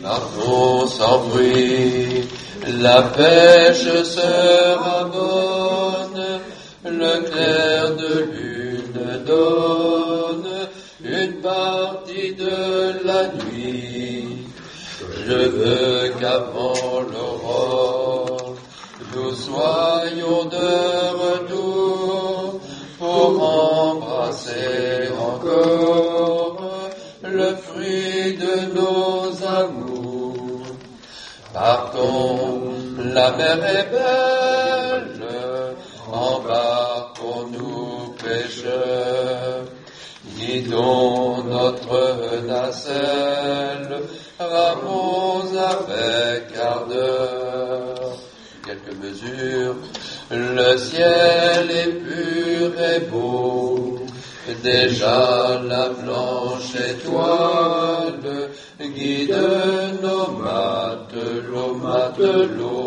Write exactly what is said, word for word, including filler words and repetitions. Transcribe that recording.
Partons sans bruit, la pêche sera bonne, le clair de lune donne une partie de la nuit. Je veux qu'avant l'aurore, nous soyons de retour pour embrasser encore le fruit de nos amours. Partons, la mer est belle, embarquons-nous pêcheurs, guidons notre nacelle, ramons avec ardeur. Quelques mesures, le ciel est pur et beau, déjà la blanche étoile guide nos matelots, matelots.